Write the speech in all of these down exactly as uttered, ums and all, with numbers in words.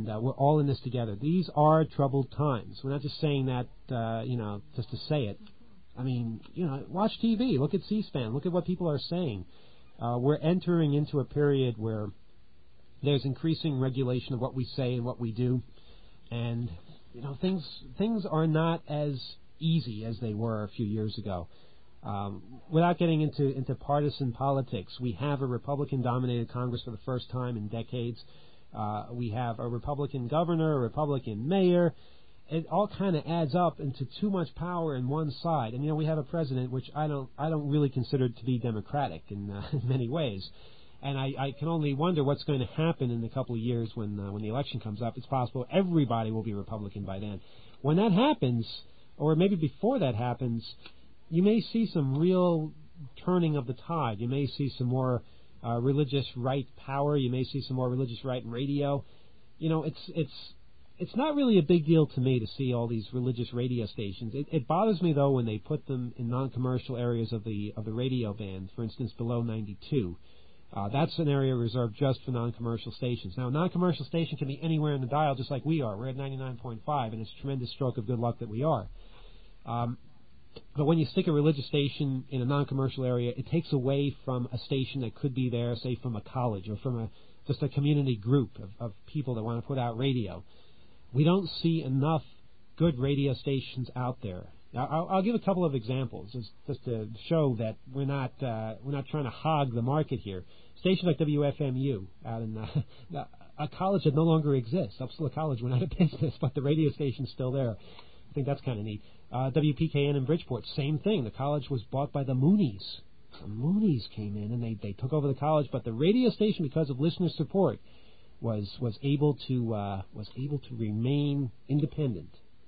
and uh, we're all in this together. These are troubled times. We're not just saying that, uh, you know, just to say it. I mean, you know, watch T V, look at C-SPAN, look at what people are saying. Uh, we're entering into a period where there's increasing regulation of what we say and what we do, and you know, things things are not as easy as they were a few years ago. Um, without getting into, into partisan politics, we have a Republican-dominated Congress for the first time in decades. Uh, we have a Republican governor, a Republican mayor. It all kind of adds up into too much power in one side. And, you know, we have a president which I don't I don't really consider to be democratic in, uh, in many ways. And I, I can only wonder what's going to happen in a couple of years when uh, when the election comes up. It's possible everybody will be Republican by then. When that happens, or maybe before that happens, you may see some real turning of the tide. You may see some more uh, religious right power. You may see some more religious right radio. You know, it's it's it's not really a big deal to me to see all these religious radio stations. It, it bothers me though when they put them in non-commercial areas of the of the radio band. For instance, below ninety-two. Uh, that's an area reserved just for non-commercial stations. Now, a non-commercial station can be anywhere in the dial, just like we are. We're at ninety-nine point five, and it's a tremendous stroke of good luck that we are. Um, But when you stick a religious station in a non-commercial area, it takes away from a station that could be there, say, from a college or from a just a community group of, of people that want to put out radio. We don't see enough good radio stations out there. Now, I'll, I'll give a couple of examples just, just to show that we're not uh, we're not trying to hog the market here. Stations like W F M U out in uh, a college that no longer exists. Upsala College went out of business, but the radio station's still there. I think that's kind of neat. Uh, W P K N in Bridgeport, same thing. The college was bought by the Moonies. The Moonies came in and they, they took over the college, but the radio station, because of listener support, was was able to uh, was able to remain independent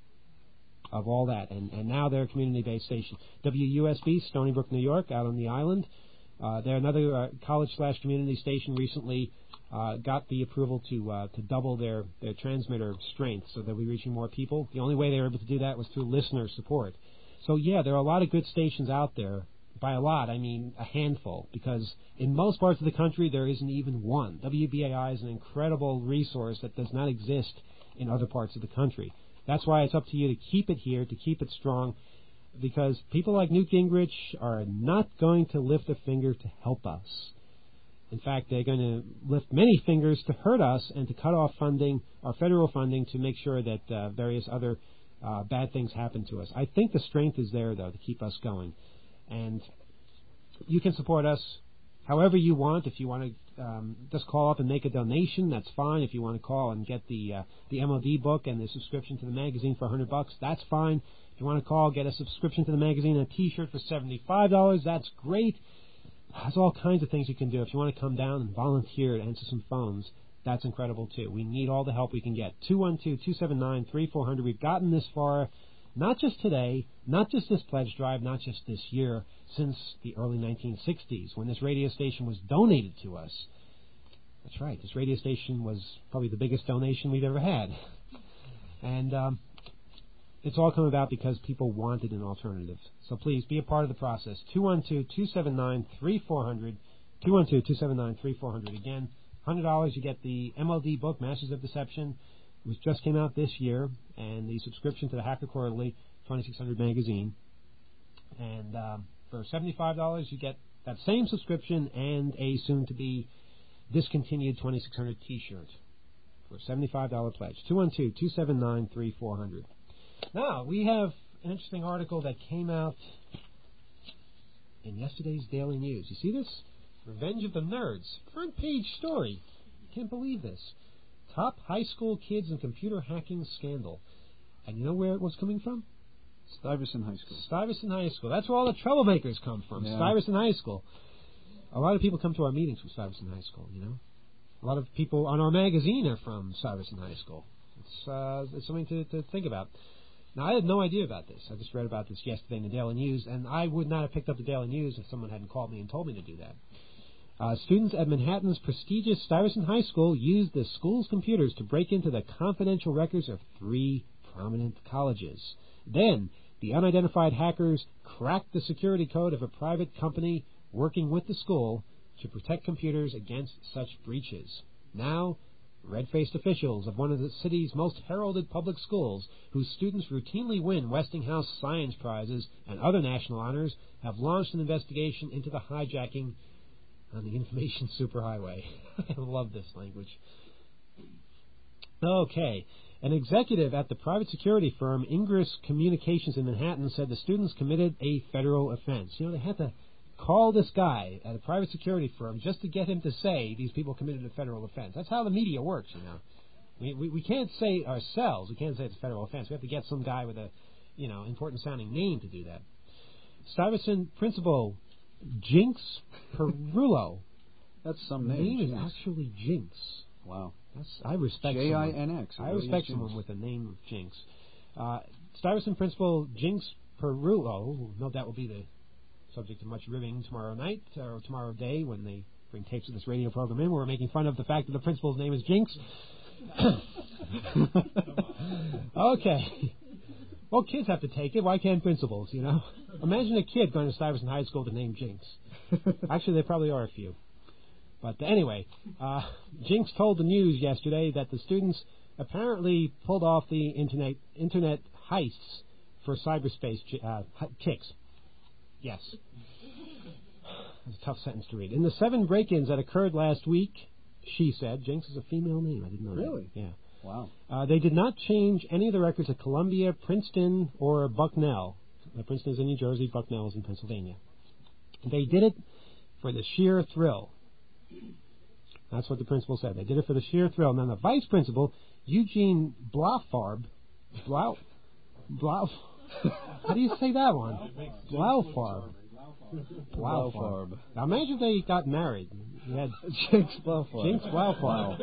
of all that, and, and now they're a community-based station. W U S B, Stony Brook, New York, out on the island. Uh, they're another uh, college slash community station. Recently uh, got the approval to uh, to double their, their transmitter strength, so they'll be reaching more people. The only way they were able to do that was through listener support. So yeah, there are a lot of good stations out there. By a lot, I mean a handful, because in most parts of the country there isn't even one. W B A I is an incredible resource that does not exist in other parts of the country. That's why it's up to you to keep it here, to keep it strong, because people like Newt Gingrich are not going to lift a finger to help us. In fact, they're going to lift many fingers to hurt us and to cut off funding, our federal funding, to make sure that uh, various other uh, bad things happen to us. I think the strength is there, though, to keep us going. And you can support us however you want. If you want to um, just call up and make a donation, that's fine. If you want to call and get the uh, the M O D book and the subscription to the magazine for one hundred bucks, that's fine. If you want to call, get a subscription to the magazine and a T-shirt for seventy-five dollars, that's great. There's all kinds of things you can do. If you want to come down and volunteer to answer some phones, that's incredible too. We need all the help we can get. two one two, two seven nine, three four zero zero. We've gotten this far, not just today, not just this pledge drive, not just this year, since the early nineteen sixties, when this radio station was donated to us. That's right, this radio station was probably the biggest donation we've ever had. And um, it's all come about because people wanted an alternative. So please, be a part of the process. two one two, two seven nine, three four zero zero. two one two, two seven nine, three four zero zero. Again, one hundred dollars, you get the M O D book, Masters of Deception, which just came out this year, and the subscription to the Hacker Quarterly, twenty-six hundred magazine. And um, for seventy-five dollars, you get that same subscription and a soon-to-be discontinued twenty-six hundred T-shirt for a seventy-five dollars pledge. two one two, two seven nine, three four zero zero. Now, we have an interesting article that came out in yesterday's Daily News. You see this? Revenge of the Nerds. Front page story. Can't believe this. Top high school kids in computer hacking scandal. And you know where it was coming from? Stuyvesant High School. Stuyvesant High School. That's where all the troublemakers come from. Yeah. Stuyvesant High School. A lot of people come to our meetings from Stuyvesant High School, you know. A lot of people on our magazine are from Stuyvesant High School. It's, uh, it's something to, to think about. Now, I had no idea about this. I just read about this yesterday in the Daily News, and I would not have picked up the Daily News if someone hadn't called me and told me to do that. Uh, students at Manhattan's prestigious Stuyvesant High School used the school's computers to break into the confidential records of three prominent colleges. Then, the unidentified hackers cracked the security code of a private company working with the school to protect computers against such breaches. Now, Red-faced officials of one of the city's most heralded public schools, whose students routinely win Westinghouse Science Prizes and other national honors, have launched an investigation into the hijacking on the information superhighway. I love this language. Okay. An executive at the private security firm Ingress Communications in Manhattan said the students committed a federal offense. You know, they had to call this guy at a private security firm just to get him to say these people committed a federal offense. That's how the media works, you know. We, we, we can't say ourselves, we can't say it's a federal offense. We have to get some guy with a, you know, important-sounding name to do that. Stuyvesant principal Jinx Perullo. That's some The name. name is Jinx. actually Jinx. Wow. That's, I respect J I someone. N X. I respect someone with the name of Jinx. Uh, Stuyvesant principal Jinx Perullo, no doubt will be the subject of much ribbing tomorrow night, or tomorrow day, when they bring tapes of this radio program in. We're making fun of the fact that the principal's name is Jinx. Okay. Well, kids have to take it. Why can't principals, you know? Imagine a kid going to Stuyvesant High School to name Jinx. Actually, there probably are a few. But anyway, uh, Jinx told the news yesterday that the students apparently pulled off the internet internet heists for cyberspace uh, kicks. Yes. That's a tough sentence to read. In the seven break-ins that occurred last week, she said, Jinx is a female name. I didn't know Really? that. Yeah. Wow. Uh, they did not change any of the records at Columbia, Princeton, or Bucknell. Uh, Princeton is in New Jersey, Bucknell is in Pennsylvania. They did it for the sheer thrill. That's what the principal said. They did it for the sheer thrill. And then the vice principal, Eugene Blaufarb, Blau, Blau, how do you say that one? Blaufarb. Blaufarb. Now imagine if they got married. You had Jinx Blaufarb. Jinx Blaufarb.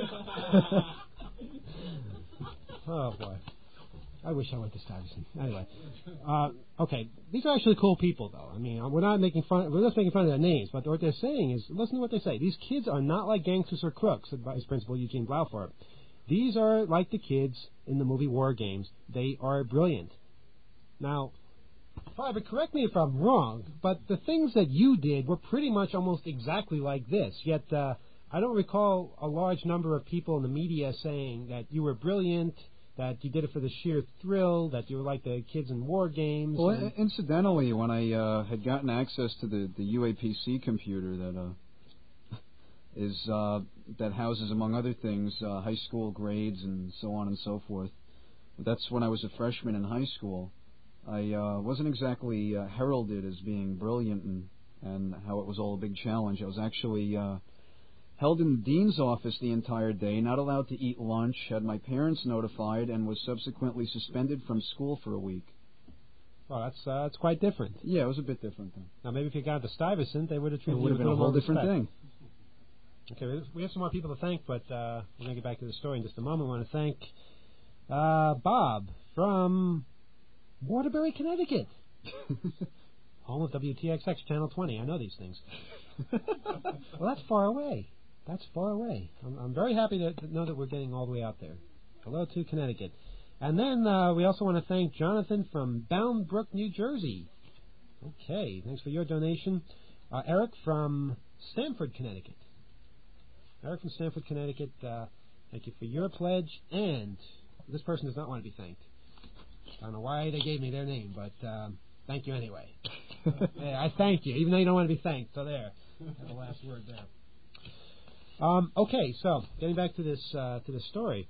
Oh boy. I wish I went to Stuyvesant. Anyway, uh, okay, these are actually cool people, though. I mean, we're not making fun. We're just making fun of their names, but what they're saying is, listen to what they say. These kids are not like gangsters or crooks, said Vice Principal Eugene Blaufarb. These are like the kids in the movie War Games. They are brilliant. Now, Private, correct me if I'm wrong, but the things that you did were pretty much almost exactly like this. Yet, uh, I don't recall a large number of people in the media saying that you were brilliant, that you did it for the sheer thrill, that you were like the kids in War Games. Well, and incidentally, when I uh, had gotten access to the, the U A P C computer that uh, is uh, that houses, among other things, uh, high school grades and so on and so forth, that's when I was a freshman in high school. I uh, wasn't exactly uh, heralded as being brilliant and, and how it was all a big challenge. I was actually uh, held in the dean's office the entire day, not allowed to eat lunch, had my parents notified, and was subsequently suspended from school for a week. Well, that's uh, that's quite different. Yeah, it was a bit different. Then. Now, maybe if you got to Stuyvesant, they would have treated you with a been a little whole more different respect. thing. Okay, we have some more people to thank, but uh, we're going to get back to the story in just a moment. I want to thank uh, Bob from Waterbury, Connecticut. Home of W T X X Channel twenty. I know these things. Well, that's far away. That's far away. I'm, I'm very happy to, to know that we're getting all the way out there. Hello to Connecticut. And then uh, we also want to thank Jonathan from Bound Brook, New Jersey. Okay, thanks for your donation. Uh, Eric from Stamford, Connecticut. Eric from Stamford, Connecticut, uh, thank you for your pledge. And this person does not want to be thanked. I don't know why they gave me their name, but um, thank you anyway. Yeah, I thank you, even though you don't want to be thanked. So there, that's the last word there. Um, okay, so getting back to this uh, to this story.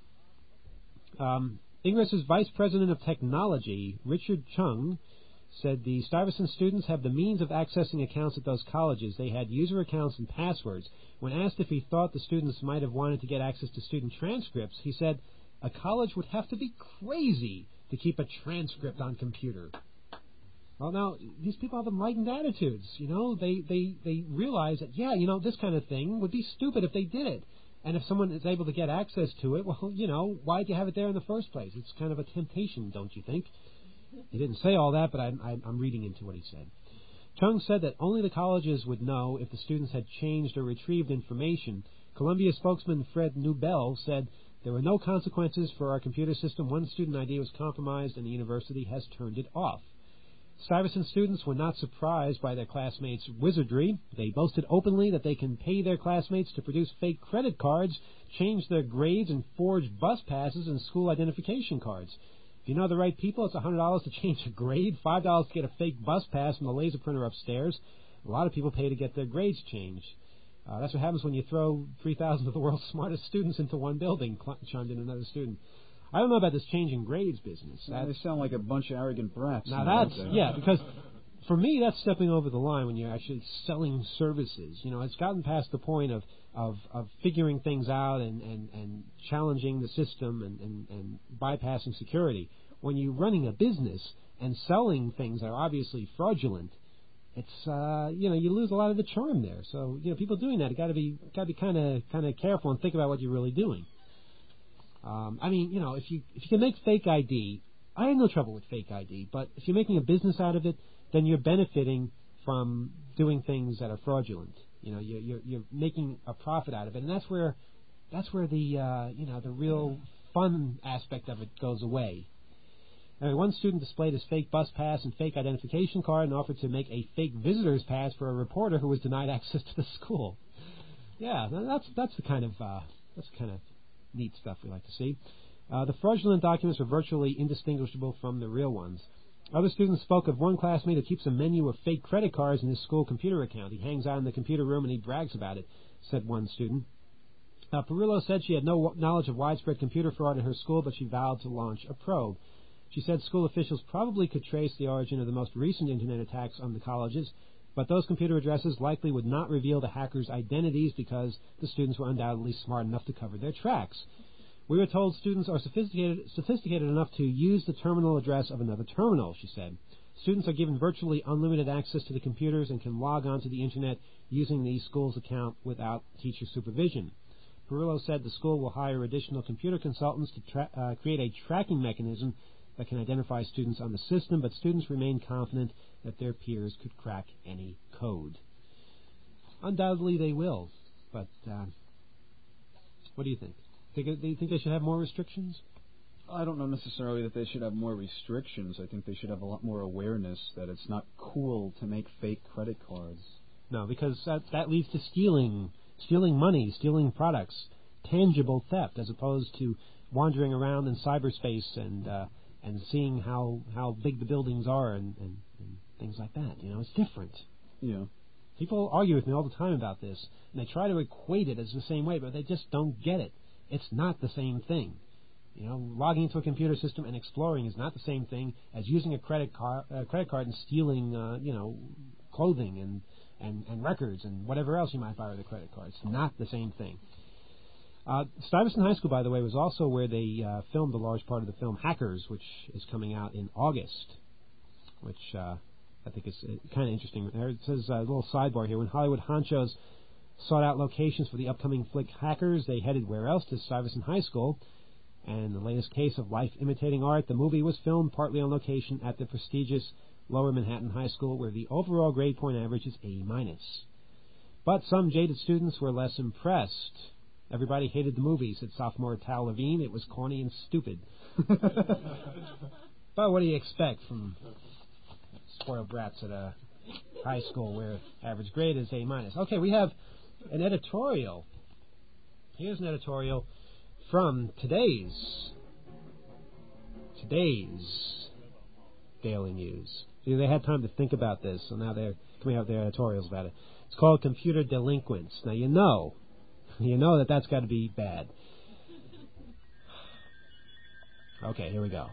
Um, Ingress's Vice President of Technology, Richard Chung, said the Stuyvesant students have the means of accessing accounts at those colleges. They had user accounts and passwords. When asked if he thought the students might have wanted to get access to student transcripts, he said a college would have to be crazy to keep a transcript on computer. Well, now, these people have enlightened attitudes. You know, they, they, they realize that, yeah, you know, this kind of thing would be stupid if they did it. And if someone is able to get access to it, well, you know, why'd you have it there in the first place? It's kind of a temptation, don't you think? He didn't say all that, but I'm, I'm reading into what he said. Chung said that only the colleges would know if the students had changed or retrieved information. Columbia spokesman Fred Newbell said there were no consequences for our computer system. One student I D was compromised and the university has turned it off. Stuyvesant students were not surprised by their classmates' wizardry. They boasted openly that they can pay their classmates to produce fake credit cards, change their grades, and forge bus passes and school identification cards. If you know the right people, it's one hundred dollars to change a grade, five dollars to get a fake bus pass from the laser printer upstairs. A lot of people pay to get their grades changed. Uh, that's what happens when you throw three thousand of the world's smartest students into one building, chimed in another student. I don't know about this changing grades business. That, they sound like a bunch of arrogant brats. Now that's, yeah, because for me that's stepping over the line when you're actually selling services. You know, it's gotten past the point of, of, of figuring things out and, and, and challenging the system and, and, and bypassing security. When you're running a business and selling things that are obviously fraudulent, it's, uh, you know, you lose a lot of the charm there. So, you know, people doing that, you got to be got to be kind of kind of careful and think about what you're really doing. Um, I mean, you know, if you if you can make fake I D, I have no trouble with fake I D. But if you're making a business out of it, then you're benefiting from doing things that are fraudulent. You know, you're you're, you're making a profit out of it, and that's where that's where the uh, you know the real fun aspect of it goes away. Anyway, one student displayed his fake bus pass and fake identification card and offered to make a fake visitor's pass for a reporter who was denied access to the school. Yeah, that's that's the kind of uh, that's the kind of neat stuff we like to see. Uh, the fraudulent documents were virtually indistinguishable from the real ones. Other students spoke of one classmate who keeps a menu of fake credit cards in his school computer account. He hangs out in the computer room and he brags about it, said one student. Uh, Perillo said she had no knowledge of widespread computer fraud in her school, but she vowed to launch a probe. She said school officials probably could trace the origin of the most recent Internet attacks on the colleges, but those computer addresses likely would not reveal the hackers' identities because the students were undoubtedly smart enough to cover their tracks. We were told students are sophisticated, sophisticated enough to use the terminal address of another terminal, she said. Students are given virtually unlimited access to the computers and can log on to the Internet using the school's account without teacher supervision. Perillo said the school will hire additional computer consultants to tra- uh, create a tracking mechanism that can identify students on the system, but students remain confident that their peers could crack any code. Undoubtedly they will, but uh, what do you think? think? Do you think they should have more restrictions? I don't know necessarily that they should have more restrictions. I think they should have a lot more awareness that it's not cool to make fake credit cards. No, because that, that leads to stealing, stealing money, stealing products, tangible theft, as opposed to wandering around in cyberspace and uh, and seeing how, how big the buildings are and, and, and things like that. You know, it's different. Yeah. People argue with me all the time about this, and they try to equate it as the same way, but they just don't get it. It's not the same thing. You know, logging into a computer system and exploring is not the same thing as using a credit card, uh, credit card and stealing, uh, you know, clothing and, and, and records and whatever else you might buy with a credit card. It's not the same thing. Uh, Stuyvesant High School, by the way, was also where they uh, filmed a large part of the film Hackers, which is coming out in August, which uh, I think is uh, kind of interesting. There it says uh, a little sidebar here. When Hollywood honchos sought out locations for the upcoming flick Hackers, they headed where else? To Stuyvesant High School. And in the latest case of life imitating art, the movie was filmed partly on location at the prestigious Lower Manhattan High School, where the overall grade point average is A minus. But some jaded students were less impressed. Everybody hated the movie, said sophomore Tal Levine. It was corny and stupid. But what do you expect from spoiled brats at a high school where average grade is A minus? Okay, we have an editorial. Here's an editorial from today's today's Daily News. See, they had time to think about this, so now they're coming out with their editorials about it. It's called Computer Delinquents. Now, you know, you know that that's got to be bad. Okay, here we go.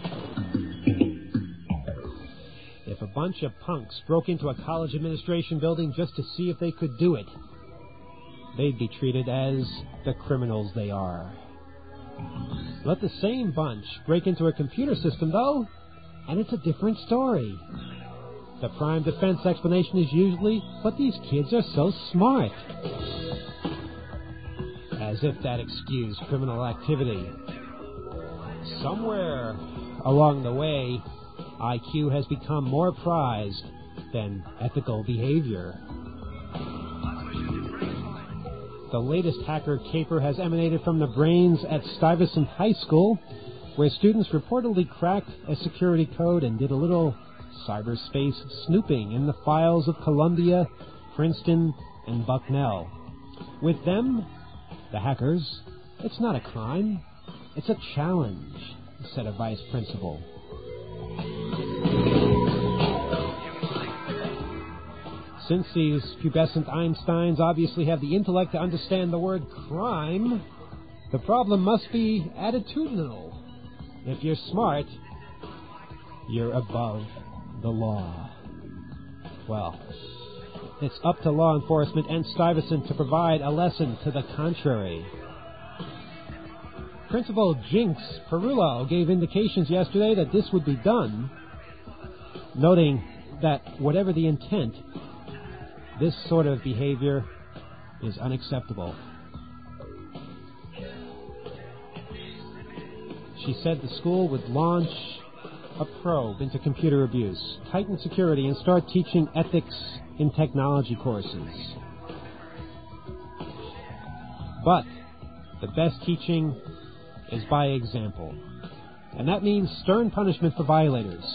If a bunch of punks broke into a college administration building just to see if they could do it, they'd be treated as the criminals they are. Let the same bunch break into a computer system, though, and it's a different story. The prime defense explanation is usually, but these kids are so smart. As if that excused criminal activity. Somewhere along the way, I Q has become more prized than ethical behavior. The latest hacker caper has emanated from the brains at Stuyvesant High School, where students reportedly cracked a security code and did a little cyberspace snooping in the files of Columbia, Princeton, and Bucknell. With them, the hackers, it's not a crime, it's a challenge, said a vice principal. Since these pubescent Einsteins obviously have the intellect to understand the word crime, the problem must be attitudinal. If you're smart, you're above the law. Well, it's up to law enforcement and Stuyvesant to provide a lesson to the contrary. Principal Jinx Perullo gave indications yesterday that this would be done, noting that whatever the intent, this sort of behavior is unacceptable. She said the school would launch a probe into computer abuse, tighten security, and start teaching ethics in technology courses. But the best teaching is by example, and that means stern punishment for violators.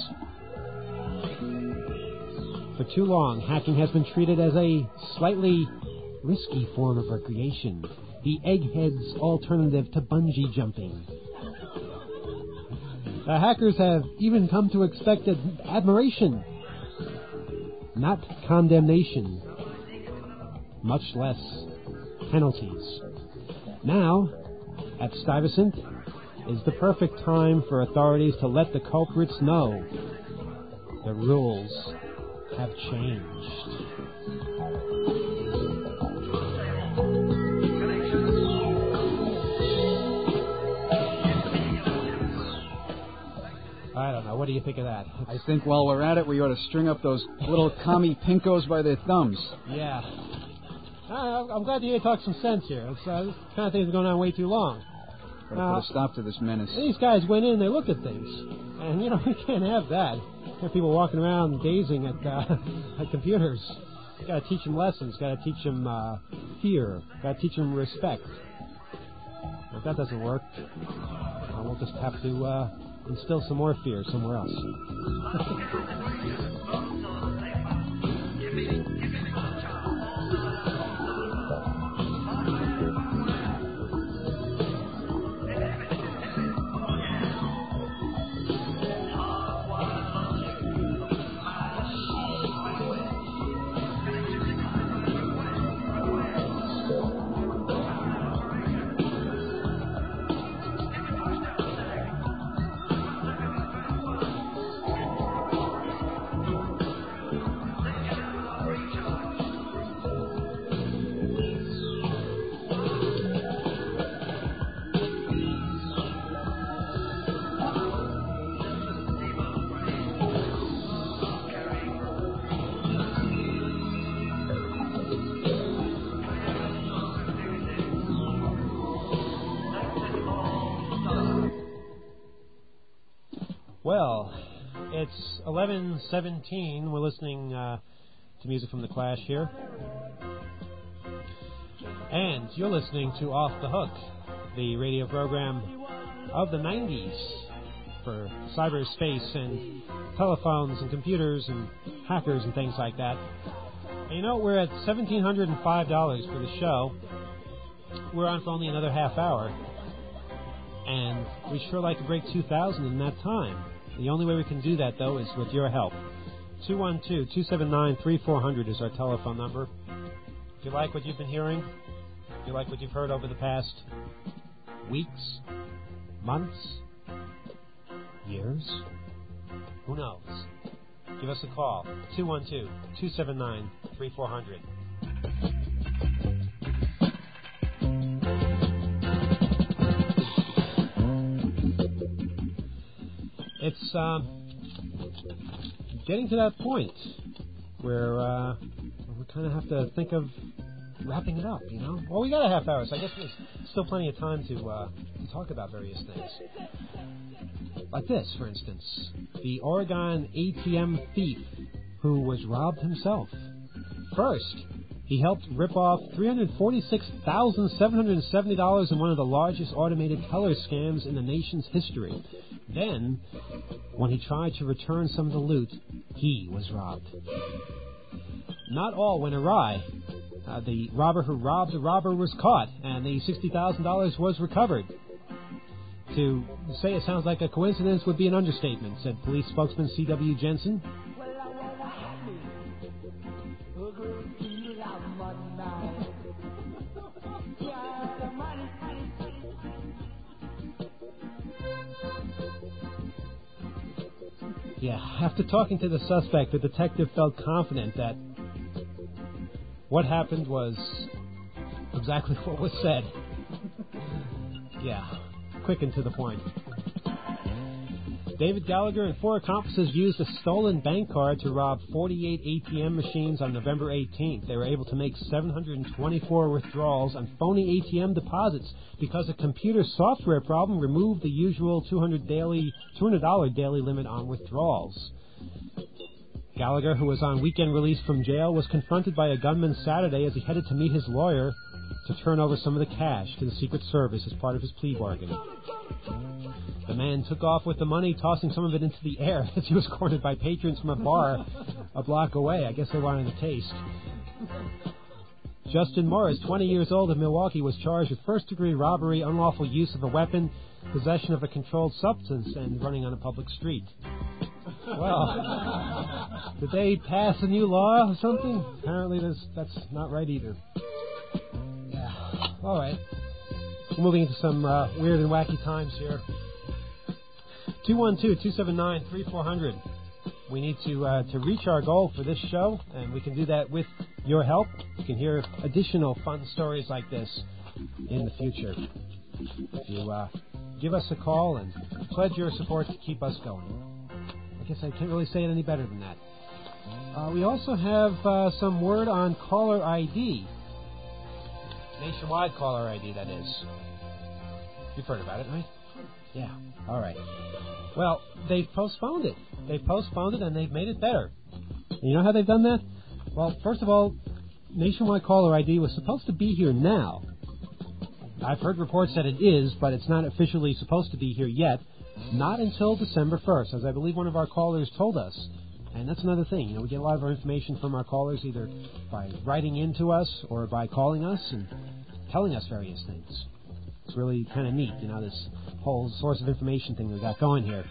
For too long, hacking has been treated as a slightly risky form of recreation, the egghead's alternative to bungee jumping. The hackers have even come to expect admiration, not condemnation, much less penalties. Now, at Stuyvesant, is the perfect time for authorities to let the culprits know the rules have changed. I don't know. What do you think of that? It's... I think while we're at it, we ought to string up those little commie pinkos by their thumbs. Yeah. Uh, I'm glad to hear you talk some sense here. It's, uh, this kind of thing is going on way too long. Gotta uh, put a stop to this menace. These guys went in and they looked at things. And, you know, we can't have that. Have people walking around gazing at, uh, at computers. Got to teach them lessons. Got to teach them uh, fear. Got to teach them respect. If that doesn't work, well, we'll just have to uh, instill some more fear somewhere else. Well, it's eleven seventeen. We're listening uh, to music from The Clash here. And you're listening to Off the Hook, the radio program of the nineties for cyberspace and telephones and computers and hackers and things like that. And you know, we're at one thousand seven hundred five dollars for the show. We're on for only another half hour. And we'd sure like to break two thousand in that time. The only way we can do that, though, is with your help. two one two, two seven nine, three four zero zero is our telephone number. If you like what you've been hearing, if you like what you've heard over the past weeks, months, years, who knows? Give us a call, two one two, two seven nine, three four zero zero. It's uh, getting to that point where uh, we kind of have to think of wrapping it up, you know? Well, we got a half hour, so I guess there's still plenty of time to, uh, to talk about various things. Like this, for instance. The Oregon A T M thief who was robbed himself. First, he helped rip off three hundred forty-six thousand seven hundred seventy dollars in one of the largest automated teller scams in the nation's history. Then, when he tried to return some of the loot, he was robbed. Not all went awry. Uh, the robber who robbed the robber was caught, and the sixty thousand dollars was recovered. To say it sounds like a coincidence would be an understatement, said police spokesman C W Jensen. Yeah, after talking to the suspect, the detective felt confident that what happened was exactly what was said. Yeah, quick and to the point. David Gallagher and four accomplices used a stolen bank card to rob forty-eight A T M machines on November eighteenth. They were able to make seven hundred twenty-four withdrawals on phony A T M deposits because a computer software problem removed the usual two hundred dollars daily limit on withdrawals. Gallagher, who was on weekend release from jail, was confronted by a gunman Saturday as he headed to meet his lawyer to turn over some of the cash to the Secret Service as part of his plea bargain. The man took off with the money, tossing some of it into the air as he was cornered by patrons from a bar a block away. I guess they wanted a taste. Justin Morris, twenty years old of Milwaukee, was charged with first-degree robbery, unlawful use of a weapon, possession of a controlled substance, and running on a public street. Well, did they pass a new law or something? Apparently that's, that's not right either. Yeah. All right. We're moving into some uh, weird and wacky times here. two one two, two seven nine, three four zero zero. We need to uh, to reach our goal for this show, and we can do that with your help. You can hear additional fun stories like this in the future. If you uh, give us a call and pledge your support to keep us going. I guess I can't really say it any better than that. Uh, we also have uh, some word on caller I D. Nationwide caller I D, that is. You've heard about it, right? Yeah. All right. Well, they've postponed it. They've postponed it, and they've made it better. And you know how they've done that? Well, first of all, Nationwide caller I D was supposed to be here now. I've heard reports that it is, but it's not officially supposed to be here yet. Not until December first, as I believe one of our callers told us. And that's another thing. You know, we get a lot of our information from our callers either by writing in to us or by calling us and telling us various things. It's really kind of neat, you know, this whole source of information thing we got going here.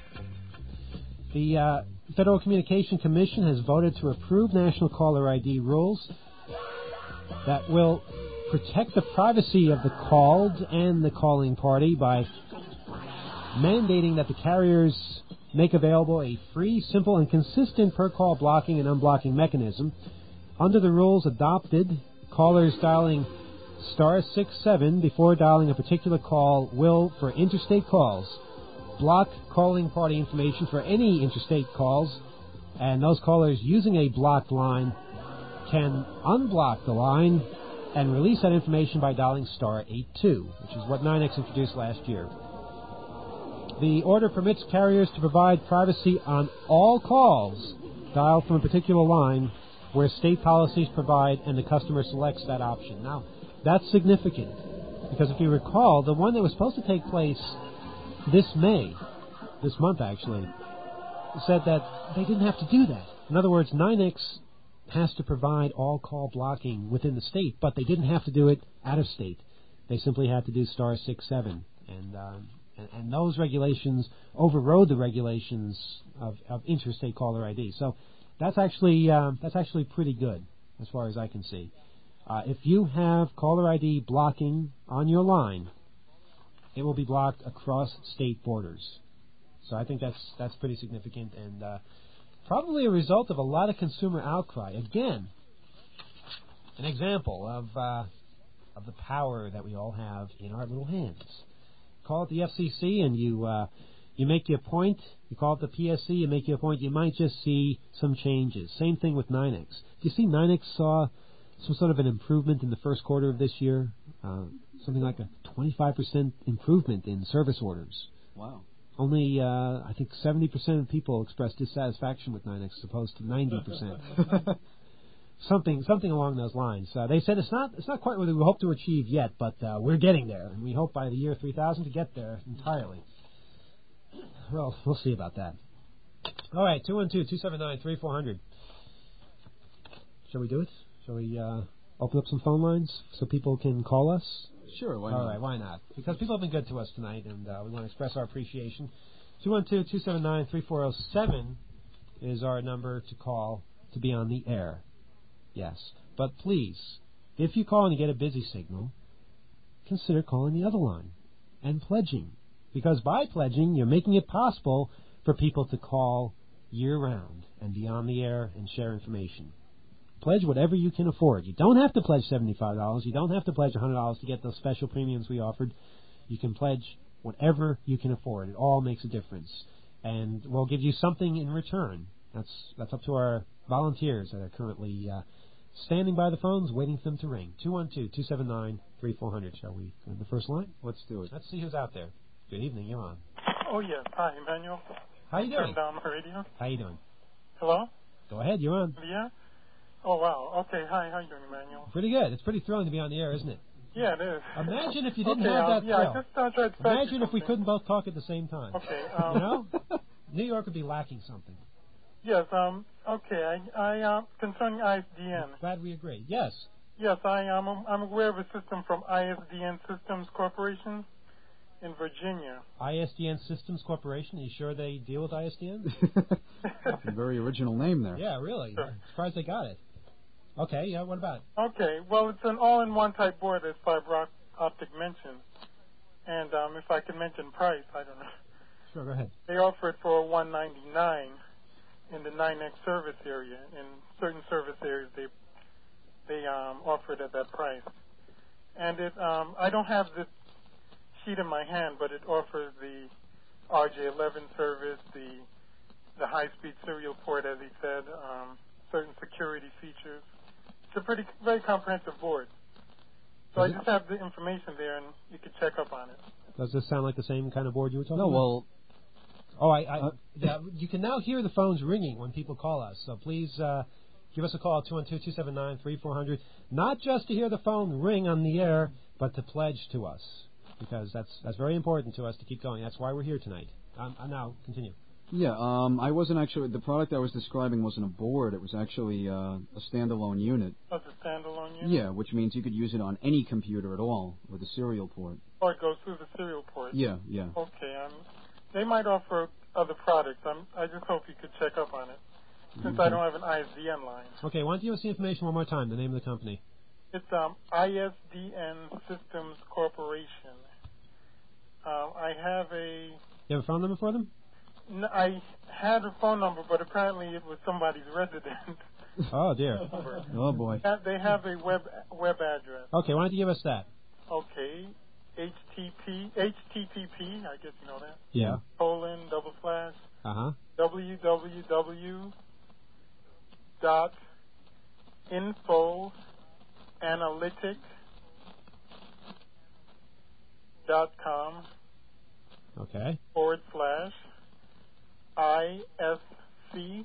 The uh, Federal Communication Commission has voted to approve National Caller I D rules that will protect the privacy of the called and the calling party by mandating that the carriers make available a free, simple, and consistent per-call blocking and unblocking mechanism. Under the rules adopted, callers dialing star six seven before dialing a particular call will, for interstate calls, block calling party information for any interstate calls, and those callers using a blocked line can unblock the line and release that information by dialing star eight two, which is what nine X introduced last year. The order permits carriers to provide privacy on all calls dialed from a particular line where state policies provide and the customer selects that option. Now, that's significant because if you recall, the one that was supposed to take place this May, this month actually, said that they didn't have to do that. In other words, nine X has to provide all call blocking within the state, but they didn't have to do it out of state. They simply had to do star six seven, and um, and, and those regulations overrode the regulations of, of interstate caller I D. So that's actually uh, that's actually pretty good as far as I can see. Uh, if you have caller I D blocking on your line, it will be blocked across state borders. So I think that's that's pretty significant and uh, probably a result of a lot of consumer outcry. Again, an example of uh, of the power that we all have in our little hands. Call it the F C C and you uh, you make your point. You call it the P S C, you make your point. You might just see some changes. Same thing with nine X. Do you see nine X saw some sort of an improvement in the first quarter of this year? Uh, something like a twenty-five percent improvement in service orders. Wow. Only, uh, I think, seventy percent of people expressed dissatisfaction with nine X as opposed to ninety percent. something something along those lines. Uh, they said it's not it's not quite what we hope to achieve yet, but uh, we're getting there, and we hope by the year three thousand to get there entirely. Well, we'll see about that. All right, two one two, two seven nine, three four zero zero. Shall we do it? Shall we uh, open up some phone lines so people can call us? Sure, why All not? right, why not? Because people have been good to us tonight, and uh, we want to express our appreciation. two one two, two seven nine, three four zero seven is our number to call to be on the air. Yes. But please, if you call and you get a busy signal, consider calling the other line and pledging. Because by pledging, you're making it possible for people to call year-round and be on the air and share information. Pledge whatever you can afford. You don't have to pledge seventy-five dollars. You don't have to pledge one hundred dollars to get those special premiums we offered. You can pledge whatever you can afford. It all makes a difference. And we'll give you something in return. That's that's up to our volunteers that are currently uh, standing by the phones waiting for them to ring. two one two, two seven nine, three four zero zero. Shall we go to the first line? Let's do it. Let's see who's out there. Good evening. You're on. Oh, yes. Hi, Emmanuel. How you doing? Turn down the radio. How you doing? Hello? Go ahead. You're on. Yeah? Oh, wow. Okay. Hi. How you doing, Emmanuel? Pretty good. It's pretty thrilling to be on the air, isn't it? Yeah, it is. Imagine if you didn't okay, have um, that yeah, thrill. I just uh, tried to Imagine if we couldn't both talk at the same time. Okay. Um, You know? New York would be lacking something. Yes. Um. Okay. I. I. Uh, concerning I S D N. Glad we agree. Yes. Yes. I am. Um, I'm aware of a system from I S D N Systems Corporation in Virginia. I S D N Systems Corporation. Are you sure they deal with I S D N? A very original name there. Yeah, really. Sure. I'm surprised they got it. Okay. Yeah. What about it? Okay. Well, it's an all-in-one type board, as fiber optic mentioned. And um, if I can mention price, I don't know. Sure. Go ahead. They offer it for one ninety-nine in the nine X service area. In certain service areas, they they um, offer it at that price. And it, um, I don't have the sheet in my hand, but it offers the R J eleven service, the the high-speed serial port, as he said, um, certain security features. It's a pretty very comprehensive board. So I Does it- just have the information there, and you can check up on it. Does this sound like the same kind of board you were talking No, about? well, Oh, I, I Uh, yeah, you can now hear the phones ringing when people call us. So please uh, give us a call at two one two, two seven nine, three four zero zero. Not just to hear the phone ring on the air, but to pledge to us, because that's that's very important to us to keep going. That's why we're here tonight. Um, uh, now continue. yeah, um, I wasn't actually, the product I was describing wasn't a board. It was actually uh, a standalone unit. That's a standalone unit? Yeah, which means you could use it on any computer at all with a serial port. Or it goes through the serial port? Yeah, yeah. Okay. Um, they might offer other products. I'm, I just hope you could check up on it, since I Okay. don't have an I S D N line. Okay, why don't you give us the information one more time, the name of the company? It's um, I S D N Systems Corporation. Um, I have a... You have a phone number for them? N- I had a phone number, but apparently it was somebody's resident. Oh, dear. number. Oh, boy. Uh, They have a web web address. Okay, why don't you give us that? Okay. H T P H T T P, I guess you know that. Yeah. Colon, double slash, Uh-huh. www dot info analytic dot com Okay. forward slash I S C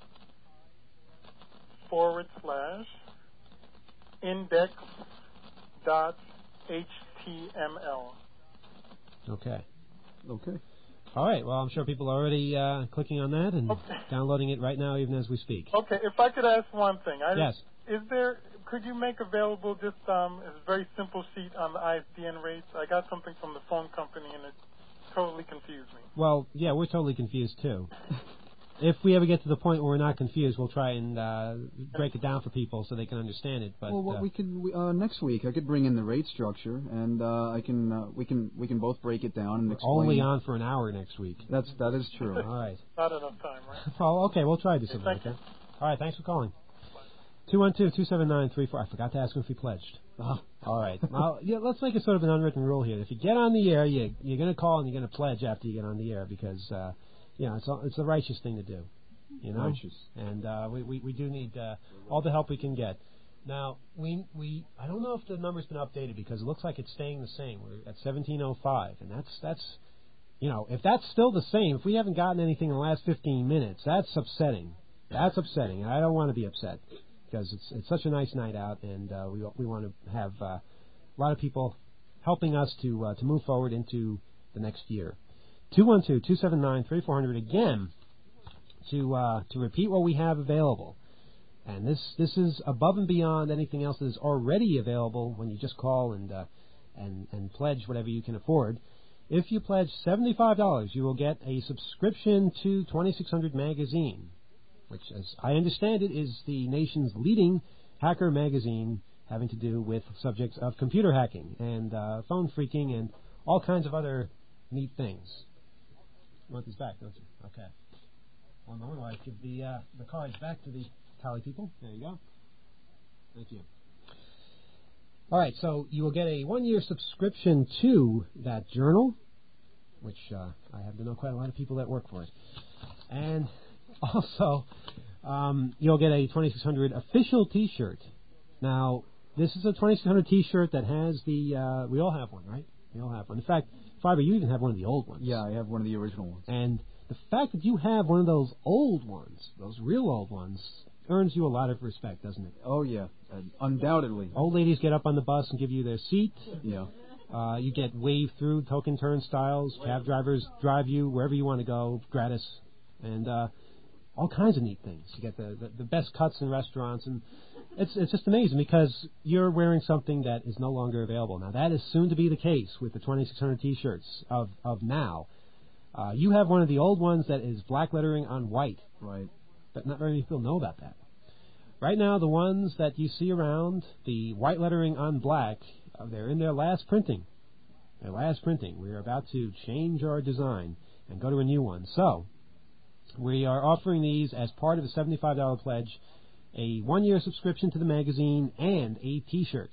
forward slash index dot H T M L. Okay. Okay. All right, well, I'm sure people are already uh, clicking on that and Okay. downloading it right now, even as we speak. Okay, if I could ask one thing. I, Yes. Is there, could you make available just um, a very simple sheet on the I S D N rates? I got something from the phone company and it totally confused me. Well, yeah, we're totally confused, too. If we ever get to the point where we're not confused, we'll try and uh, break it down for people so they can understand it. But well, what uh, we could we, uh, next week, I could bring in the rate structure, and uh, I can uh, we can we can both break it down and we're explain. only on for an hour next week. That's that is true. All right. Not enough time, right? Well, okay, we'll try to do something thank like that. All right, thanks for calling. two one two, two seven nine, three four. I forgot to ask him if he pledged. Oh. All right. Well, yeah, let's make it sort of an unwritten rule here. If you get on the air, you, you're going to call and you're going to pledge after you get on the air because, uh, you know, it's, a- it's the righteous thing to do. You know? Righteous. And uh, we, we, we do need uh, all the help we can get. Now, we we I don't know if the number's been updated because it looks like it's staying the same. We're at seventeen oh five, and that's, that's you know, if that's still the same, if we haven't gotten anything in the last fifteen minutes, that's upsetting. That's upsetting, and I don't want to be upset because it's it's such a nice night out, and uh, we we want to have uh, a lot of people helping us to uh, to move forward into the next year. two one two, two seven nine, three four zero zero. Again, to uh, to repeat what we have available. And this this is above and beyond anything else that is already available when you just call and uh, and and pledge whatever you can afford. If you pledge seventy-five dollars, you will get a subscription to twenty-six hundred Magazine, which, as I understand it, is the nation's leading hacker magazine having to do with subjects of computer hacking and uh, phone phreaking and all kinds of other neat things. You want these back, don't you? Okay. One moment while I give the, uh, the cards back to the tally people. There you go. Thank you. All right, so you will get a one-year subscription to that journal, which uh, I have to know quite a lot of people that work for it. And also, um, you'll get a twenty-six hundred official T-shirt. Now, this is a twenty-six hundred T-shirt that has the, uh, we all have one, right? We all have one. In fact, Fiber, you even have one of the old ones. Yeah, I have one of the original ones. And the fact that you have one of those old ones, those real old ones, earns you a lot of respect, doesn't it? Oh, yeah, uh, undoubtedly. Old ladies get up on the bus and give you their seat. Yeah. Uh, you get waved through token turnstiles. Cab drivers drive you wherever you want to go, gratis. And uh, all kinds of neat things. You get the, the, the best cuts in restaurants. And it's it's just amazing because you're wearing something that is no longer available. Now, that is soon to be the case with the twenty-six hundred T-shirts of, of now. Uh, you have one of the old ones that is black lettering on white. Right. But not very many people know about that. Right now, the ones that you see around, the white lettering on black, uh, they're in their last printing. Their last printing. We're about to change our design and go to a new one. So, we are offering these as part of a seventy-five dollars pledge, a one-year subscription to the magazine, and a T-shirt.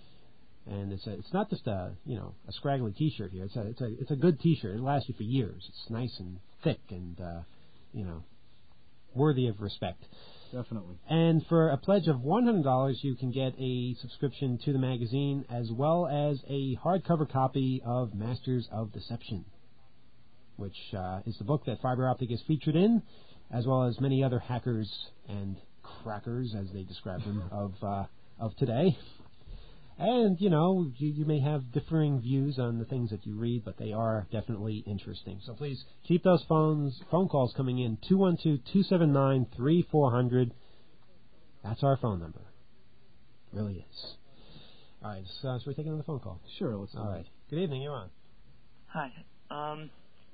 And it's a, it's not just a you know a scraggly T-shirt here. It's a it's a it's a good T-shirt. It'll last you for years. It's nice and thick and uh, you know worthy of respect. Definitely. And for a pledge of one hundred dollars, you can get a subscription to the magazine as well as a hardcover copy of Masters of Deception, which uh, is the book that Fiber Optic is featured in, as well as many other hackers and crackers, as they describe them, of uh, of today. And, you know, you, you may have differing views on the things that you read, but they are definitely interesting. So please keep those phones, phone calls coming in, two one two, two seven nine, three four zero zero. That's our phone number. It really is. All right, so, uh, so we're taking another phone call. Sure, let's All right. Good evening, you're on. Hi. Um,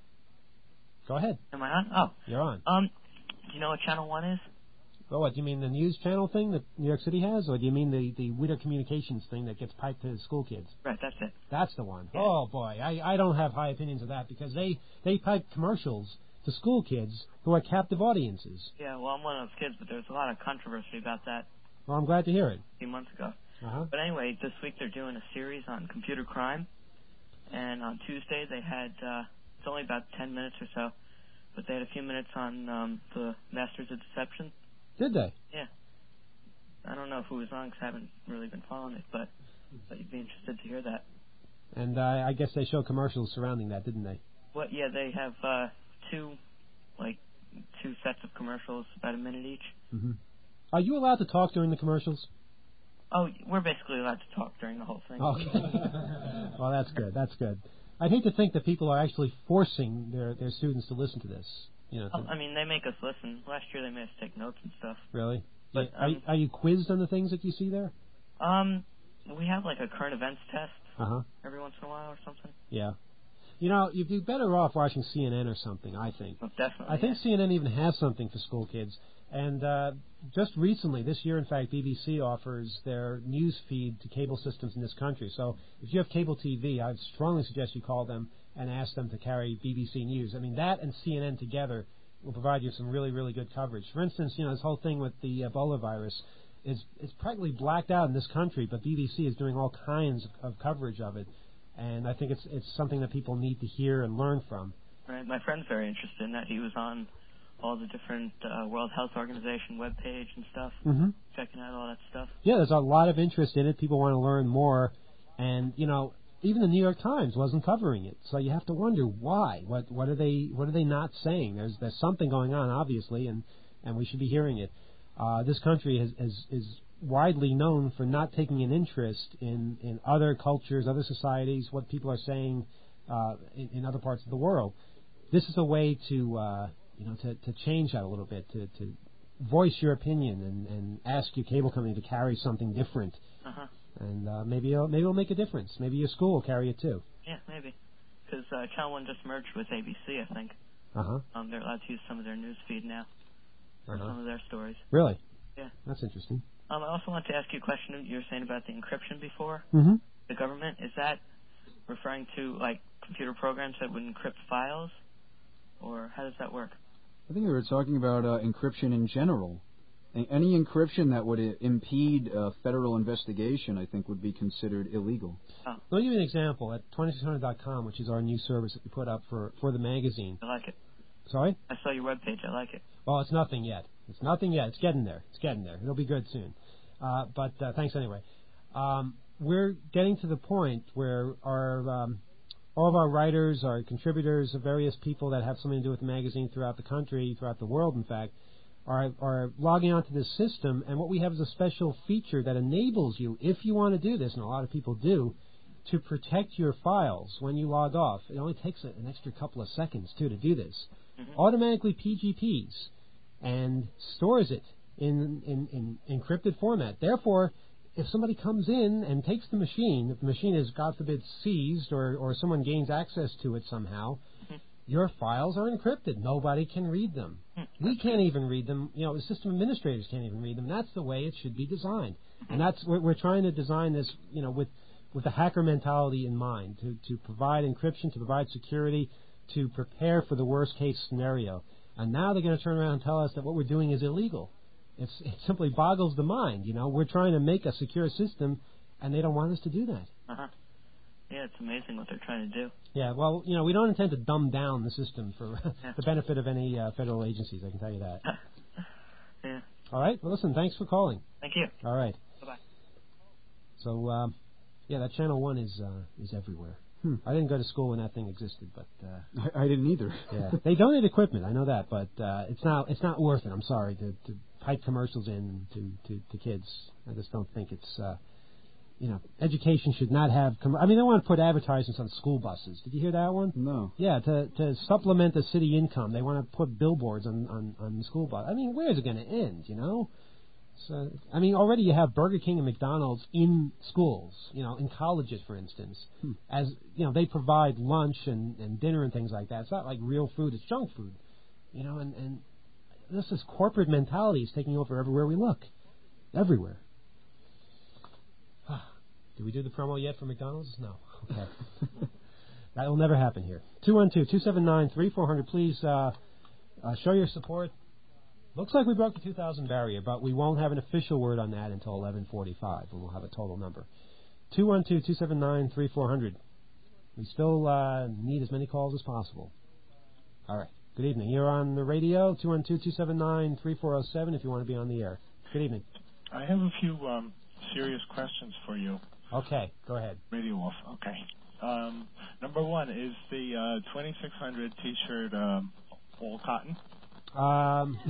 Go ahead. am I on? Oh. You're on. Um, do you know what Channel one is? Well, what, do you mean the news channel thing that New York City has, or do you mean the, the Witter Communications thing that gets piped to school kids? Right, that's it. That's the one. Yeah. Oh, boy. I, I don't have high opinions of that because they, they pipe commercials to school kids who are captive audiences. Yeah, well, I'm one of those kids, but there's a lot of controversy about that Well, I'm glad to hear it. a few months ago. Uh-huh. But anyway, this week they're doing a series on computer crime, and on Tuesday they had, uh, it's only about ten minutes or so, but they had a few minutes on um, the Masters of Deception. Did they? Yeah. I don't know who was on because I haven't really been following it, but, but you'd be interested to hear that. And uh, I guess they showed commercials surrounding that, didn't they? Well, yeah, they have uh, two, like, two sets of commercials, about a minute each. Mm-hmm. Are you allowed to talk during the commercials? Oh, we're basically allowed to talk during the whole thing. Okay. Well, that's good. That's good. I'd hate to think that people are actually forcing their, their students to listen to this. You know, to, Oh, I mean, they make us listen. Last year they made us take notes and stuff. really? But, are, um, are you quizzed on the things that you see there? Um, we have like a current events test Uh-huh. every once in a while or something. Yeah. You know, you'd be better off watching C N N or something, I think. Well, definitely. I think yeah. C N N even has something for school kids. And uh, just recently, this year, in fact, B B C offers their news feed to cable systems in this country. So if you have cable T V, I'd strongly suggest you call them and ask them to carry B B C News. I mean, that and C N N together will provide you some really, really good coverage. For instance, you know, this whole thing with the Ebola virus is, is practically blacked out in this country, but B B C is doing all kinds of, of coverage of it. And I think it's it's something that people need to hear and learn from. Right. My friend's very interested in that. He was on all the different uh, World Health Organization webpage and stuff, Mm-hmm. checking out all that stuff. Yeah, there's a lot of interest in it. People want to learn more. And, you know, even the New York Times wasn't covering it. So you have to wonder why. What what are they what are they not saying? There's there's something going on, obviously, and, and we should be hearing it. Uh, this country is, is, is widely known for not taking an interest in, in other cultures, other societies, what people are saying uh, in, in other parts of the world. This is a way to uh, you know, to, to change that a little bit, to, to voice your opinion and, and ask your cable company to carry something different. Uh-huh. And uh, maybe it'll, maybe it'll make a difference. Maybe your school will carry it too. Yeah, maybe. Because uh, Channel One just merged with A B C, I think. Uh-huh. Um, they're allowed to use some of their news feed now for Uh-huh. some of their stories. Really? Yeah. That's interesting. Um, I also want to ask you a question. You were saying about the encryption before. Mm-hmm. The government, is that referring to, like, computer programs that would encrypt files? Or how does that work? I think we were talking about uh, encryption in general. A- Any encryption that would uh, impede uh, federal investigation, I think, would be considered illegal. Oh. Let me give you an example. At twenty-six hundred dot com, which is our new service that we put up for, for the magazine. I like it. Sorry? I saw your webpage. I like it. Well, it's nothing yet. It's nothing yet. It's getting there. It's getting there. It'll be good soon. Uh, but uh, thanks anyway. Um, we're getting to the point where our um, all of our writers, our contributors, various people that have something to do with the magazine throughout the country, throughout the world, in fact, are, are logging onto this system. And what we have is a special feature that enables you, if you want to do this, and a lot of people do, to protect your files when you log off. It only takes a, an extra couple of seconds, too, to do this. Mm-hmm. Automatically P G Ps and stores it in, in, in encrypted format. Therefore, if somebody comes in and takes the machine, if the machine is, God forbid, seized or, or someone gains access to it somehow, mm-hmm. your files are encrypted. Nobody can read them. Mm-hmm. We can't even read them. You know, the system administrators can't even read them. That's the way it should be designed. Mm-hmm. And that's we're, we're trying to design this, you know, with with the hacker mentality in mind, to, to provide encryption, to provide security, to prepare for the worst case scenario. And now they're going to turn around and tell us that what we're doing is illegal. It's, it simply boggles the mind. You know, we're trying to make a secure system, and they don't want us to do that. Uh-huh. Yeah, it's amazing what they're trying to do. Yeah, well, you know, we don't intend to dumb down the system for the benefit of any uh, federal agencies, I can tell you that. Yeah. All right, well, listen, thanks for calling. Thank you. All right. Bye-bye. So, uh, yeah, that Channel one is uh, is everywhere. Hmm. I didn't go to school when that thing existed, but uh, I, I didn't either. Yeah, they donate equipment. I know that, but uh, it's not it's not worth it. I'm sorry to, to pipe commercials in to, to, to kids. I just don't think it's uh, you know education should not have. Com- I mean, they want to put advertisements on school buses. Did you hear that one? No. Yeah, to to supplement the city income, they want to put billboards on on, on the school bus. I mean, where is it going to end? You know. So, I mean, already you have Burger King and McDonald's in schools, you know, in colleges, for instance. Hmm. As, you know, they provide lunch and, and dinner and things like that. It's not like real food, it's junk food. You know, and, and this is corporate mentality is taking over everywhere we look. Everywhere. Did we do the promo yet for McDonald's? No. Okay. That will never happen here. two one two, two seven nine, three four zero zero. Please uh, uh, show your support. Looks like we broke the two thousand barrier, but we won't have an official word on that until eleven forty-five, when we'll have a total number. two one two, two seven nine, three four zero zero. We still uh, need as many calls as possible. All right. Good evening. You're on the radio, two one two, two seven nine, three four zero seven, if you want to be on the air. Good evening. I have a few um, serious questions for you. Okay. Go ahead. Radio off. Okay. Um, number one, is the uh, twenty-six hundred T-shirt um, all cotton? Um,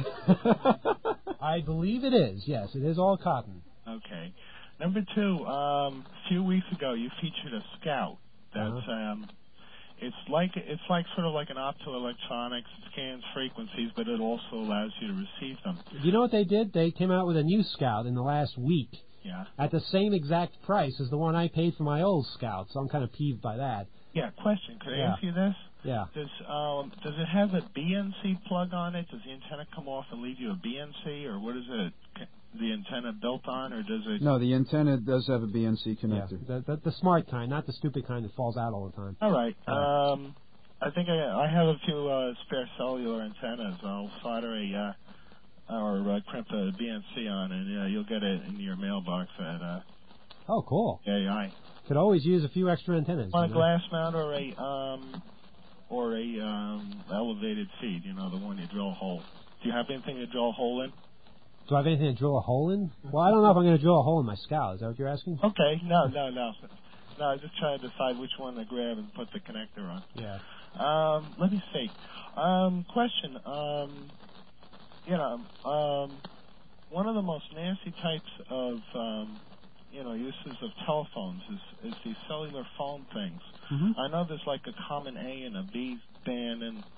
I believe it is. Yes, it is all cotton. Okay. Number two, um, a few weeks ago you featured a Scout. That's uh-huh. um, it's like it's like sort of like an optoelectronics. It scans frequencies, but it also allows you to receive them. You know what they did? They came out with a new Scout in the last week. Yeah. At the same exact price as the one I paid for my old Scout, so I'm kind of peeved by that. Yeah. Question. Could I yeah. ask you this? Yeah. Does um does it have a B N C plug on it? Does the antenna come off and leave you a B N C, or what is it? The antenna built on, or does it? No, the antenna does have a B N C connector. Yeah, the, the, the smart kind, not the stupid kind that falls out all the time. All right. Um, I think I I have a few uh, spare cellular antennas. I'll solder a uh, or uh, crimp a B N C on, and uh, you'll get it in your mailbox at. Uh, oh, cool. A I. Could always use a few extra antennas. On a glass mount or a um or a um elevated feed, you know, the one you drill a hole. Do you have anything to drill a hole in? Do I have anything to drill a hole in? Well, I don't know if I'm going to drill a hole in my Scout. Is that what you're asking? Okay, no, no, no. No, I'm just trying to decide which one to grab and put the connector on. Yeah. Um, let me see. Um, question. Um, you know, um, one of the most nasty types of um, you know, uses of telephones is, is these cellular phone things. Mm-hmm. I know there's like a common A and a B band, and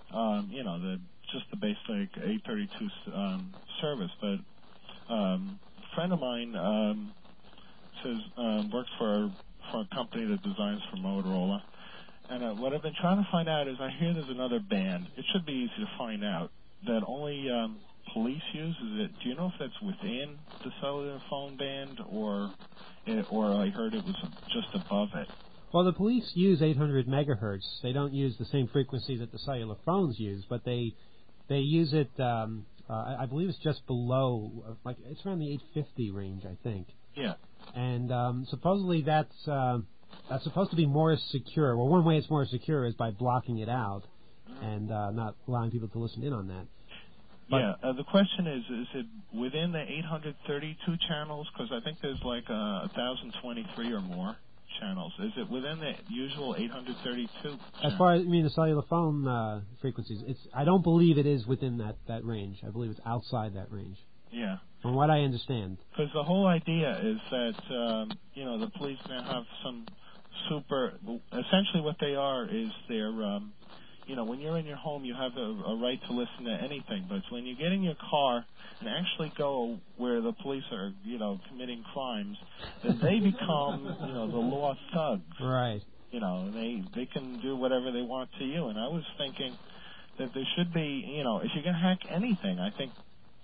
um, you know, the just the basic eight thirty-two um, service. But um, a friend of mine um, says um, works for for a company that designs for Motorola. And uh, what I've been trying to find out is I hear there's another band. It should be easy to find out that only um, police use. Is it? Do you know if that's within the cellular phone band, or it, or I heard it was just above it? Well, the police use eight hundred megahertz. They don't use the same frequency that the cellular phones use, but they they use it. Um, uh, I I believe it's just below, uh, like it's around the eight fifty range, I think. Yeah. And um, supposedly that's. Uh, That's supposed to be more secure. Well, one way it's more secure is by blocking it out and uh, not allowing people to listen in on that. But yeah. Uh, the question is, is it within the eight hundred thirty-two channels? Because I think there's like uh, one thousand twenty-three or more channels. Is it within the usual eight hundred thirty-two? As far as, I mean, the cellular phone uh, frequencies, it's. I don't believe it is within that, that range. I believe it's outside that range. Yeah. From what I understand. Because the whole idea is that, um, you know, the police now have some super, essentially what they are is they're, um, you know, when you're in your home, you have a, a right to listen to anything. But when you get in your car and actually go where the police are, you know, committing crimes, then they become, you know, the law thugs. Right. You know, they, they can do whatever they want to you. And I was thinking that there should be, you know, if you can hack anything, I think,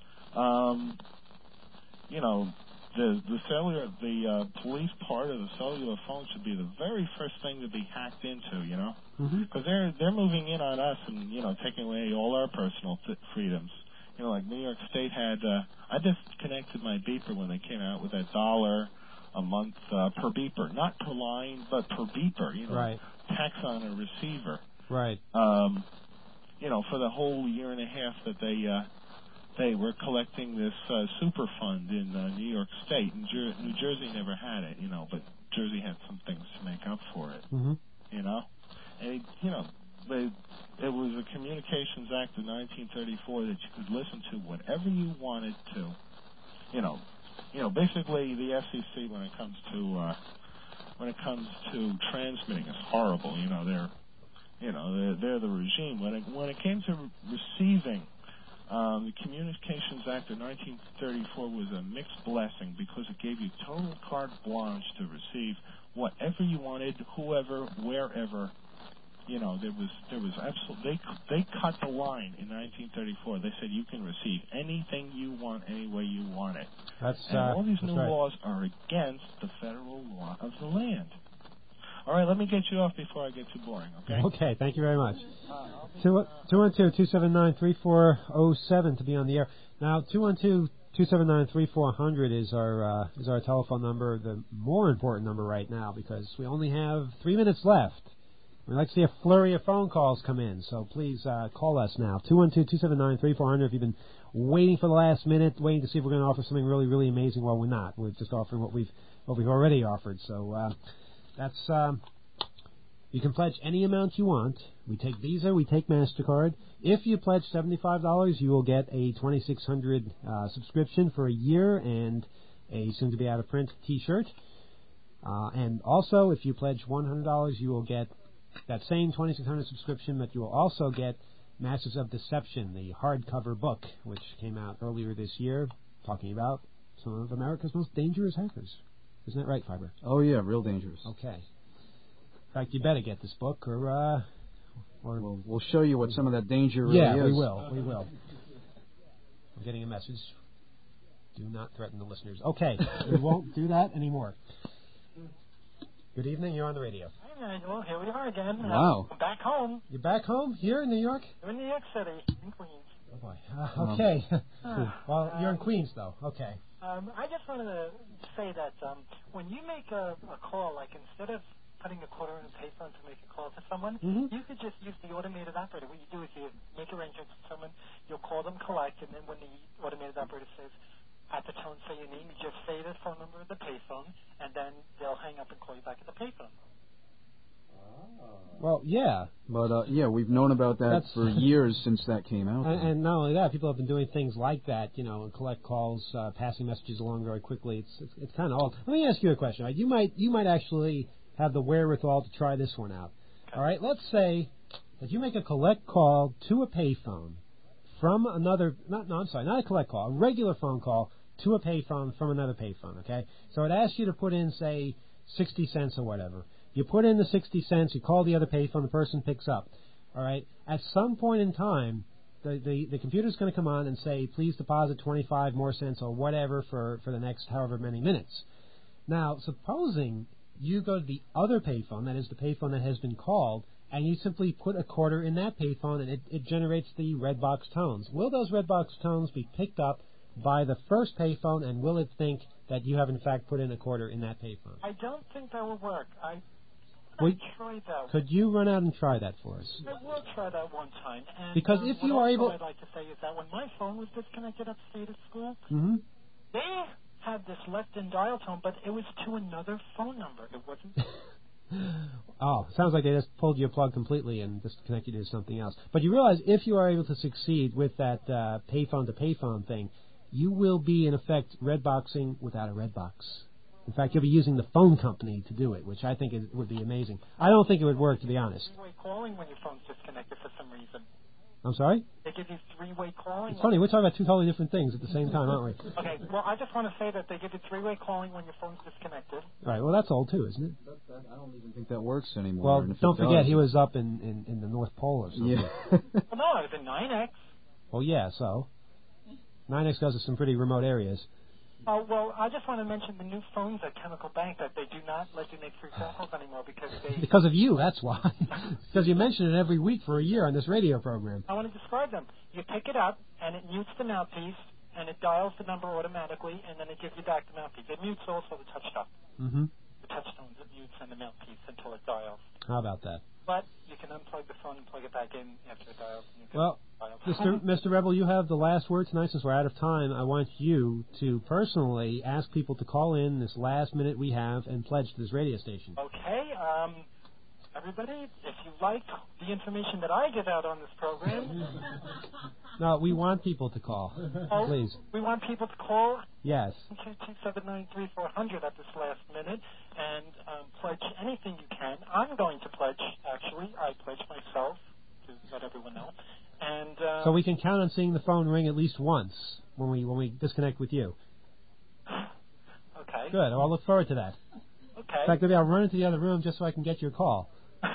um, you know, the the cellular, the uh, police part of the cellular phone should be the very first thing to be hacked into, you know, because mm-hmm. they're they're moving in on us and you know taking away all our personal th- freedoms. You know, like New York State had. Uh, I disconnected my beeper when they came out with that dollar a month uh, per beeper, not per line, but per beeper. You know, right. tax on a receiver. Right. Um, you know, for the whole year and a half that they. Uh, They were collecting this uh, super fund in uh, New York State, and Jer- New Jersey never had it, you know, but Jersey had some things to make up for it, mm-hmm. you know. And, you know, they, it was a Communications Act of nineteen thirty-four that you could listen to whatever you wanted to. You know, you know, basically the F C C when it comes to uh, when it comes to transmitting is horrible. You know, they're you know they're, they're the regime. When it when it came to re- receiving. Um, the Communications Act of nineteen thirty-four was a mixed blessing because it gave you total carte blanche to receive whatever you wanted, whoever, wherever. You know, there was there was absolutely they they cut the line in nineteen thirty-four. They said you can receive anything you want any way you want it. That's and uh, all these new right. laws are against the federal law of the land. All right, let me get you off before I get too boring, okay? Okay, thank you very much. two one two, two seven nine, three four zero seven to be on the air. Now, two one two, two seven nine, three four zero zero is our uh, is our telephone number, the more important number right now, because we only have three minutes left. We'd like to see a flurry of phone calls come in, so please uh, call us now. two one two, two seven nine, three four zero zero if you've been waiting for the last minute, waiting to see if we're going to offer something really, really amazing. Well, we're not. We're just offering what we've what we've already offered. So uh, that's... Um, You can pledge any amount you want. We take Visa, we take MasterCard. If you pledge seventy-five dollars, you will get a twenty-six hundred uh, subscription for a year and a soon-to-be-out-of-print T-shirt. Uh, and also, if you pledge one hundred dollars, you will get that same twenty-six hundred subscription, but you will also get Masters of Deception, the hardcover book, which came out earlier this year, talking about some of America's most dangerous hackers. Isn't that right, Fiber? Oh, yeah, real dangerous. Okay. In fact, you better get this book, or uh, or we'll, we'll show you what some of that danger really yeah, is. we will. We will. I'm getting a message. Do not threaten the listeners. Okay, we won't do that anymore. Good evening. You're on the radio. Hi, Nigel. Here we are again. Wow. Uh, back home. You're back home here in New York? I'm in New York City, in Queens. Oh boy. Uh, okay. Well, you're in Queens, though. Okay. Um, I just wanted to say that um, when you make a, a call, like instead of putting a quarter in a payphone to make a call to someone, mm-hmm. you could just use the automated operator. What you do is you make arrangements with someone, you'll call them, collect, and then when the automated operator says, at the tone, say your name, you just say the phone number of the payphone, and then they'll hang up and call you back at the payphone. Well, yeah. But, uh, yeah, we've known about that That's for years since that came out. And, and not only that, people have been doing things like that, you know, collect calls, uh, passing messages along very quickly. It's it's, it's kind of old. Let me ask you a question. Right? You might you might actually have the wherewithal to try this one out. Okay. All right, let's say that you make a collect call to a payphone from another, not, no, I'm sorry, not a collect call, a regular phone call to a payphone from another payphone, okay? So it asks you to put in, say, sixty cents or whatever. You put in the sixty cents, you call the other payphone, the person picks up, all right? At some point in time, the, the, the computer's going to come on and say, please deposit twenty-five more cents or whatever for, for the next however many minutes. Now, supposing you go to the other payphone, that is the payphone that has been called, and you simply put a quarter in that payphone and it, it generates the red box tones. Will those red box tones be picked up by the first payphone, and will it think that you have in fact put in a quarter in that payphone? I don't think that will work. I Wait, tried that. Could you run out and try that for us? I will try that one time. And, because um, if what you are also able, I'd like to say is that when my phone was disconnected upstate at school, mm-hmm. they had this left-in dial tone, but it was to another phone number. It wasn't. Oh, sounds like they just pulled your plug completely and disconnected you to something else. But you realize if you are able to succeed with that uh, payphone to payphone thing, you will be in effect red boxing without a red box. In fact, you'll be using the phone company to do it, which I think is, would be amazing. I don't think it would work, to be honest. Three-way calling when your phone's disconnected for some reason. I'm sorry? They give you three-way calling. It's funny, we're talking about two totally different things at the same time, aren't we? Okay, well, I just want to say that they give you three-way calling when your phone's disconnected. All right, well, that's old, too, isn't it? That, that, I don't even think that works anymore. Well, and if don't it forget, does, he was up in, in, in the North Pole or something. Yeah. Well, no, I was in nine X. Well, yeah, so. nine X goes to some pretty remote areas. Oh, well, I just want to mention the new phones at Chemical Bank that they do not let you make free phone calls anymore because they... Because of you, that's why. Because you mention it every week for a year on this radio program. I want to describe them. You pick it up, and it mutes the mouthpiece, and it dials the number automatically, and then it gives you back the mouthpiece. It mutes also the touch stop. Mm-hmm. The touch tones, it mutes and the mouthpiece until it dials. How about that? But you can unplug the phone and plug it back in after it dials. And you can Well, dial. Mister Mister Rebel, you have the last word tonight. Since we're out of time, I want you to personally ask people to call in this last minute we have and pledge to this radio station. Okay, um, everybody, if you like the information that I give out on this program... No, we want people to call. Oh, please. We want people to call. Yes. two two seven nine three four zero zero at this last minute and um, pledge anything you can. I'm going to pledge, actually. I pledge myself to let everyone know. And um, so we can count on seeing the phone ring at least once when we when we disconnect with you. Okay. Good. Well, I'll look forward to that. Okay. In fact, maybe I'll run into the other room just so I can get your call.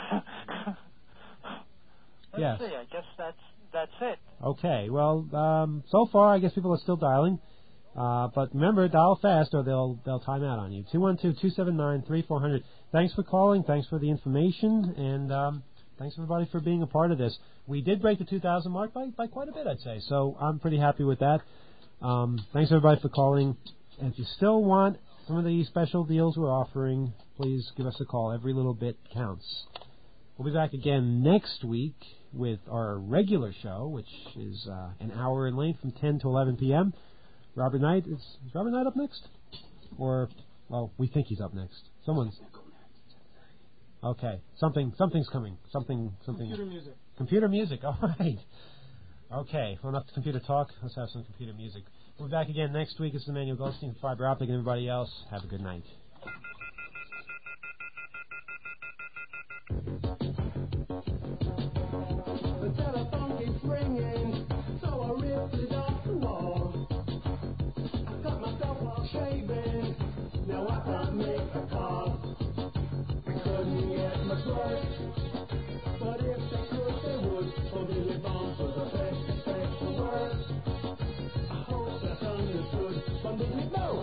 Let's yes. see. I guess that's that's it. Okay. Well, um, so far I guess people are still dialing. Uh, but remember, dial fast or they'll they'll time out on you. two one two, two seven nine, three four zero zero. Thanks for calling. Thanks for the information. And um, thanks, everybody, for being a part of this. We did break the two thousand mark by, by quite a bit, I'd say. So I'm pretty happy with that. Um, thanks, everybody, for calling. And if you still want some of the special deals we're offering, please give us a call. Every little bit counts. We'll be back again next week with our regular show, which is uh, an hour in length from ten to eleven p.m. Robert Knight, is, is Robert Knight up next? Or, well, we think he's up next. Someone's... Okay, something, something's coming. Something, something... Computer music. Computer music, all right. Okay, well, enough computer talk. Let's have some computer music. We'll be back again next week. This is Emmanuel Goldstein, Fiber Optic, and everybody else. Have a good night. The telephone keeps ringing, so I ripped it off the wall. I cut myself off shaving, now I can't make a call. I couldn't get much work, but if they could, they would. Oh, Billy Bones was the best place to work. I hope that's understood, but did you know?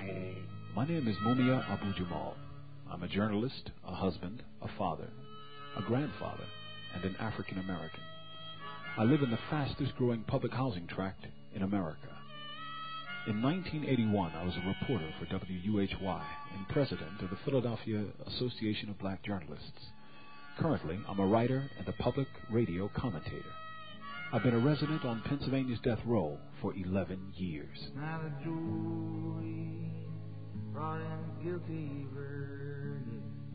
My name is Mumia Abu Jamal. I'm a journalist, a husband, a father. a grandfather, and an African American. I live in the fastest growing public housing tract in America. In nineteen eighty-one, I was a reporter for W U H Y and president of the Philadelphia Association of Black Journalists. Currently, I'm a writer and a public radio commentator. I've been a resident on Pennsylvania's death row for eleven years. Now the jury brought in a guilty verdict,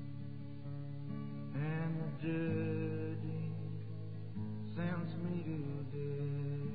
and the judge sentenced me to death.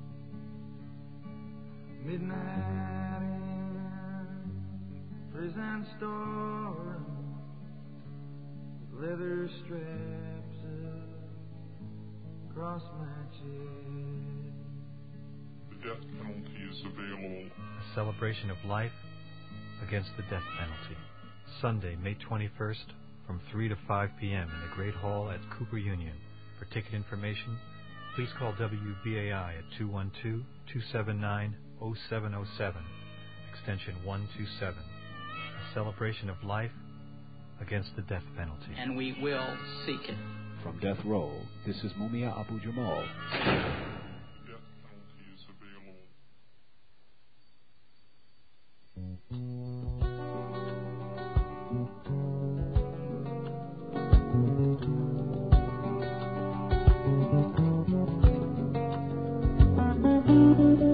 Midnight in prison store, with leather straps across my chest. The death penalty is available. A celebration of life against the death penalty. Sunday, May twenty-first, from three to five p.m. in the Great Hall at Cooper Union. For ticket information, please call W B A I at two one two, two seven nine, zero seven zero seven, extension one two seven. A celebration of life against the death penalty. And we will seek it. From death row, this is Mumia Abu Jamal. The death penalty is available. Thank you.